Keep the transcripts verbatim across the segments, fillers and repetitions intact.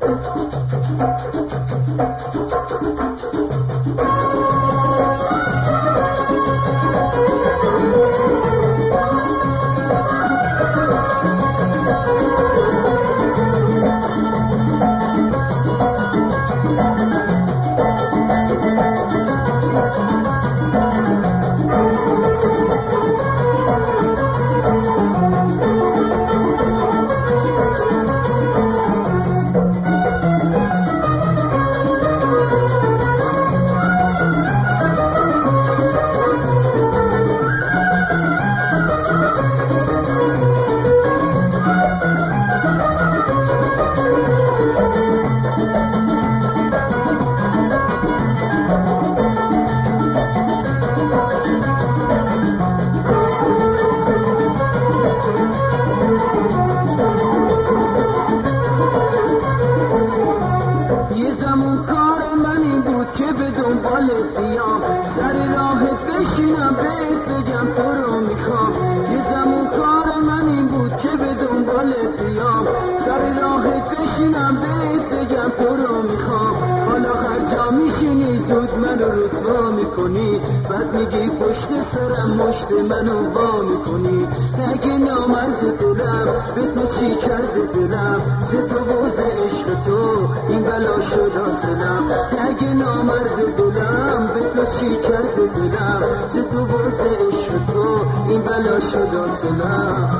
بعد میگی پشت سرم مشت منو وا میکنی. اگه نامرد دلم به تو چی کرده دلم، ز تو و ز عشق تو این بلا شد حاصلم. اگه نامرد دلم به تو چی کرده دلم، ز تو و ز عشق تو این بلا شد حاصلم.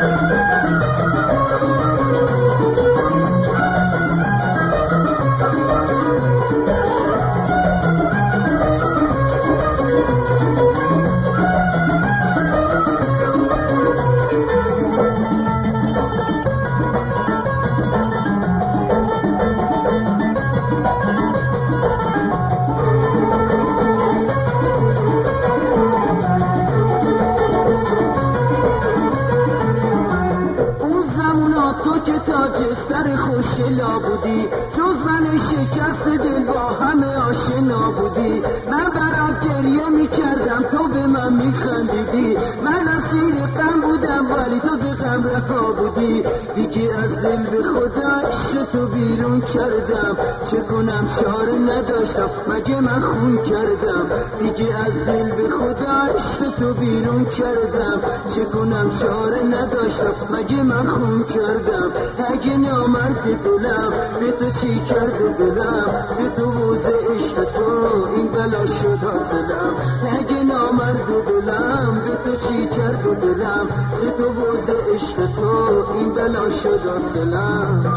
سر خوشلا بودی، جز من شکست دل با همه آشنا بودی. من برات گریه می کردم تو به من می خندیدی. من اسیر غم بودم ولی تو ز غم رها بودی. دیگه از دل به خدا عشق تو بیرون کردم، چه کنم چاره نداشتم مگه من خون کردم. دیگه از دل به خدا عشق تو بیرون کردم، چه کنم چاره نداشتم مگه من خون کردم. اگه نامرد دلم به تو چی کرده دلم، ز تو و ز عشق تو این بلا شد حاصلم. اگه نامرد دلم به تو چی کرده دلم، ز تو و ز عشق تو این بلا شد حاصلم.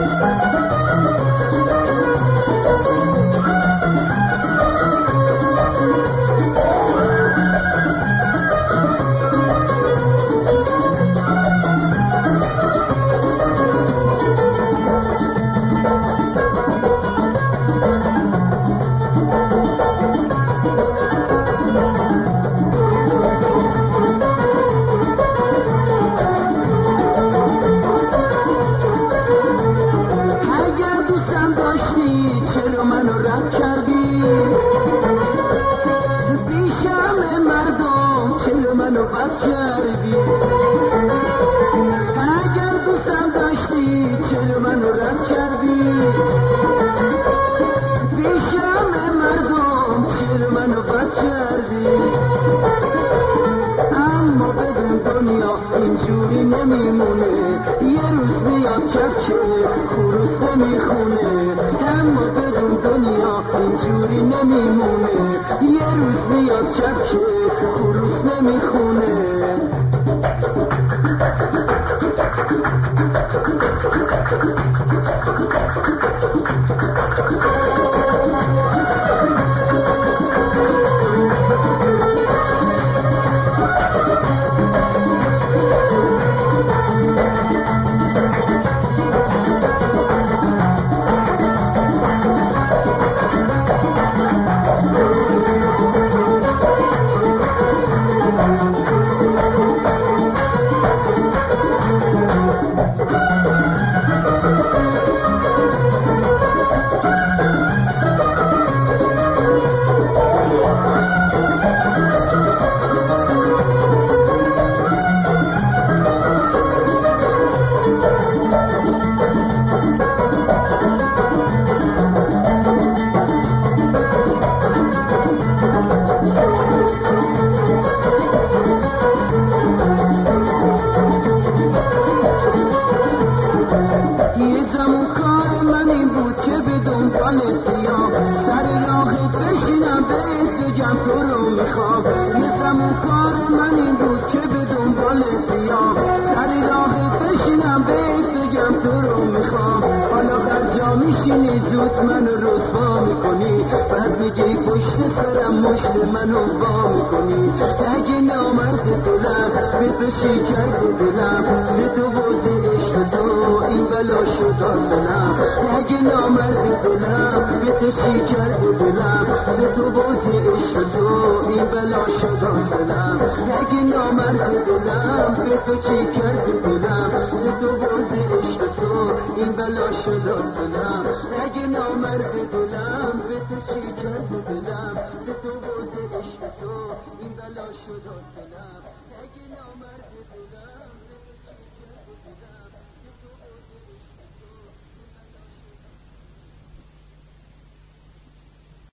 اگر دوستم داشتی چرا منو رد کردی؟ پیشم مردم چرا منو بد کردی؟ اما بدون دنیا اینجوری نمیمونه، یه روز میاد کفچه خروس نمیخونه. اما بدون دنیا اینجوری نمیمونه، یه روز میاد کفچه خروس نمیخونه. زمان کار من این بود که به دنبالت بیام سر راهت بشینم بهت بگم تو رو میخوام یه زمان کار من این بود که به دنبالت بیام سر راهت بشینم بهت بگم تو رو میخوام حالا هر جا میشینی زود منو رسوا میکنی بعد میگی پشت سرم مشت منو وا میکنی اگه نامرد دلم به تو شکر دلم سه تو بازی عشق تو این بلا شد حاصلم اگه نامرد دلم به تو شکر دلم سه تو بازی عشق تو این بلا شد حاصلم اگه نامرد دلم به تو شکر دلم سه تو بازی عشق تو این بلا شد حاصلم اگه نامرد دلم به تو شکر دلم سه تو بازی عشق تو این بلا شد حاصلم